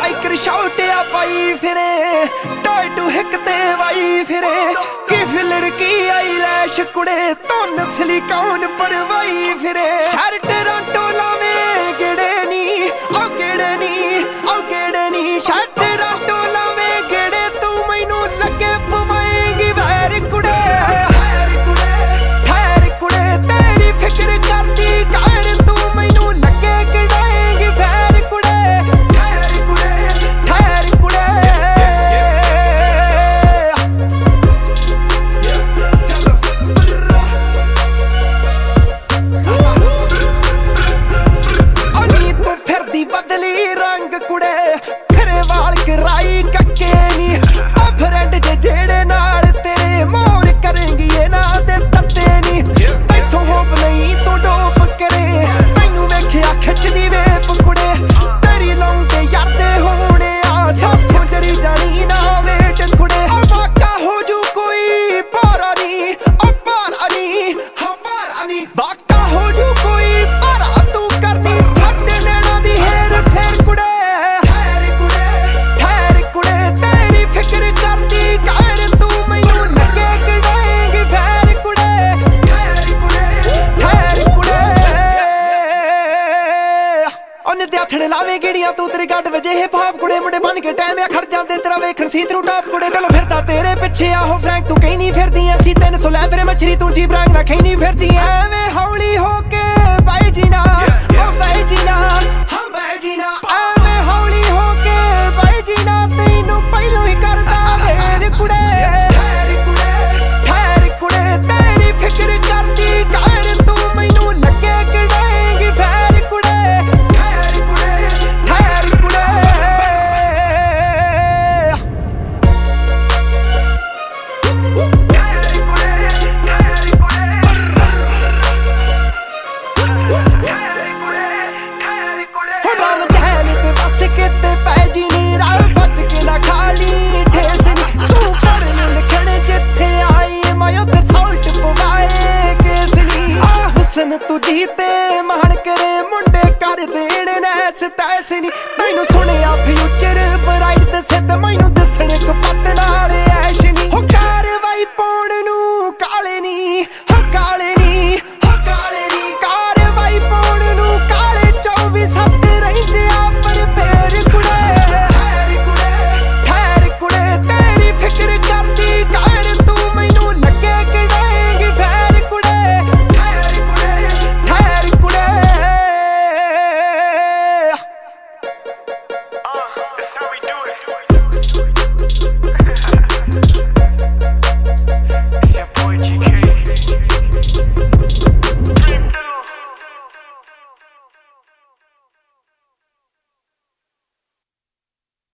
biker शॉटिया पाई फिरे toy to हिक ते वाई फिरे की फिलर की आई लैश कुड़े तो नस्ली कौन परवाई फिरे शहर टोरंटो लावे गेड़े नी ओ गेड़े नी ओ गेड़े नी शहर टोरंटो लावे गेड़े तू मैनू लगे पवाएगी वैर कुड़े ठहर कुड़े तेरी फिक्र करती कायर तू मैनू लगे गिड़ाएगी वैर कुड़े ठहर कुड़े अनी तू फिरदी बदली रंग कुड़े फिरे वाल कराई कक्के नी ओ फ्रेंड जे जेड़े नाल तेरे मोर करेंगी ये ना दे तत्ते नी तैथों होप नहीं तू डोप करे तैनू वेखिया खिचदी वेप कुड़े तेरी लौंडे यादे होने आ साथों जरी जानी ना वेट कुड़े ओ वाका हो जू कोई पारा नी ओ पारा नी हाँ पारा नी वाका हो जू कोई पारा तू करनी छड्ड नैना दी हेर फेर कुड़े ठहर कुड़े तेरी फिक्र करती कायर तू मैनू लगे गिड़ाएगी वैर कुड़े ठहर कुड़े ओने ते हथने लावे गिड़ियां तू तेरे गड्ड वजे हिप हॉप कुड़े मुंडे बन के टाइम आ खड़ जांदे तेरा वेखण सी थरू टॉप कुड़े चलो फिरदा तेरे पिछे आहो फ्रैंक तू कहीं नहीं फिरदी ऐसी 300 ले फिरे मछरी तू जी ब्रांग ना कहीं नहीं फिरदी एवें हौली होके बाई जीना ओ बाई जीना हाँ बाई जीना एवें हौली होके बाई जीना तैनू पहलों ही करदा वेर कुड़े ठहर कुड़े तेरी फिक्र करती कायर तू मैनू लगे गिड़ाएगी वैर कुड़े ठहर कुड़े हो राम जहल ते बस के ते पै जी नी राह बच के ना खाली ठेस नी तू पढ़न लिखण जिथे आई मैं उत्ते साल्ट पवाए केस नी आ हुसन तू जीते मान करे मुंडे कर देण नैस तैस नी तैनू सुनिया फ्यूचर ब्राइट दसे ते मैनू दसण कपत